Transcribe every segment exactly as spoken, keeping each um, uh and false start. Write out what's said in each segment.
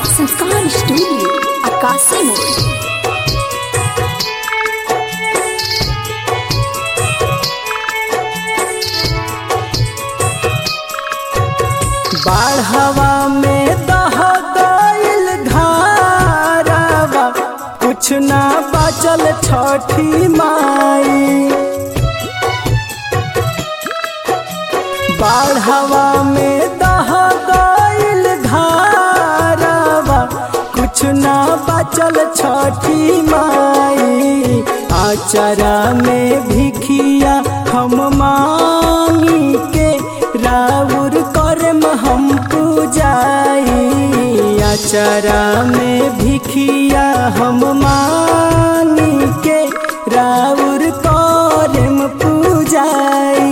संस्कार स्टूडियो आकाशी मोड़। बाढ़वा में दह गइल घरवा, कुछ ना बचल छठी माई। बाढ़वा में दह गइल घरवा, कुछ ना बचल छठी माई। आचरा में भिखिया हम मांगी के राउर करम हम पूजाई। आचरा में भिखिया हम मांगी के राउर करम पूजाई।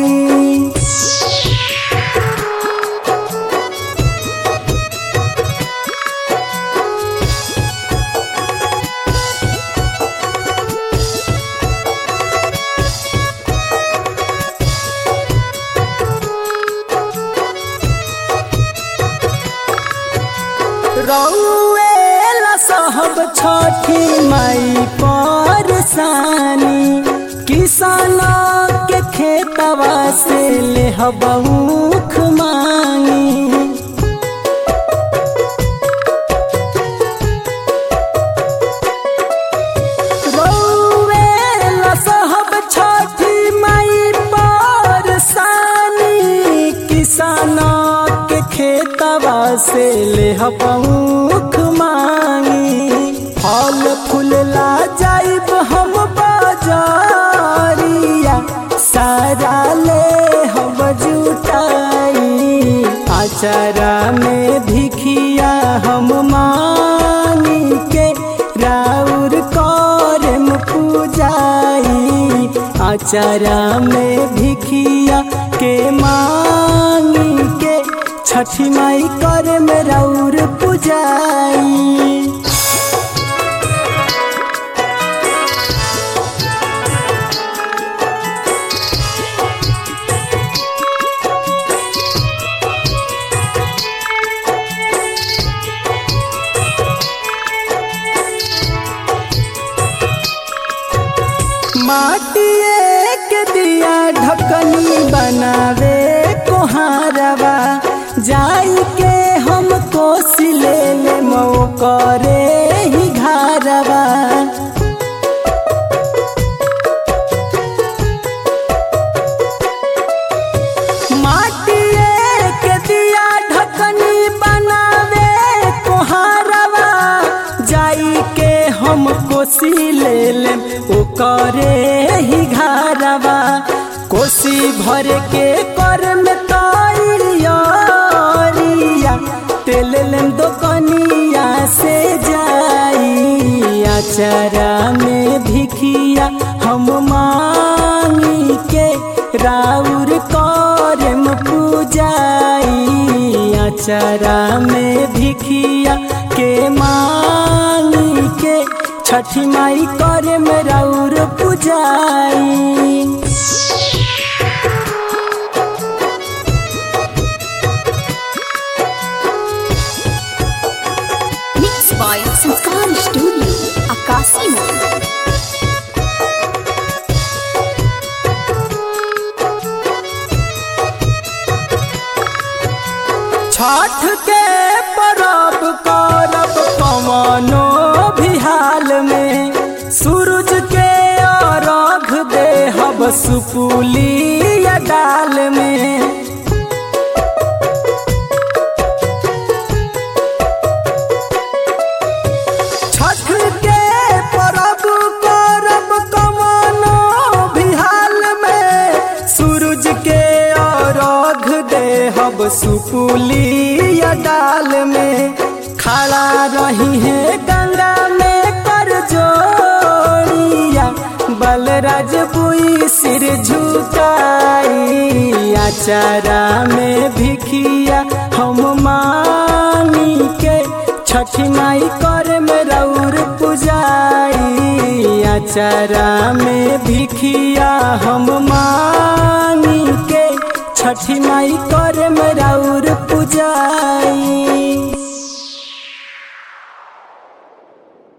रउएला सहब छठी माई परसानी, किसाना के खेतवा से लेहब ऊख मांगी। रउएला सहब छठी माई परसानी, किसाना के खेतवा से लेहब ऊख मांगी। फल फूल ला जाइब हम बाजारिया, सारा ले हम जुटाई। आचरा में भिखिया हम मांगी के राउर करम पूजाई। आचरा में भिखिया के मांगी के छठी माई करम राउर पूजाई। माटिए के दिया ढकनी बनावे कोहारवा, जाई के हम कोसी ले ले मो करे ही घरवा। माटिए के दिया ढकनी बनावे कोहारवा, जाई के हम कोसी ले ले ओ करे ही घरवा। कोसी भर के कर में तैयारिया, तेल लेम दोकनिया से जाई। आचरा में भिखिया हम मांगी के राउर करम पूजाई। आचरा में भिखिया के मांगी के छठी माई करम राउर पूजाई। संस्कार स्टूडियो आकाशी मोड़। छठ के परब करब कवनो भी हाल में, सूरज के अर्घ देहब सुपुली या डाल में। सुपुली या डाल में खड़ा रही है गंगा में कर जोड़िया, बलराज बुई सिर झुकाई। आचरा में भिखिया हम मांगी के छठी माई करम राउर पूजाई। आचरा में भिखिया हम मांगी के छठी माई करम राउर पूजा।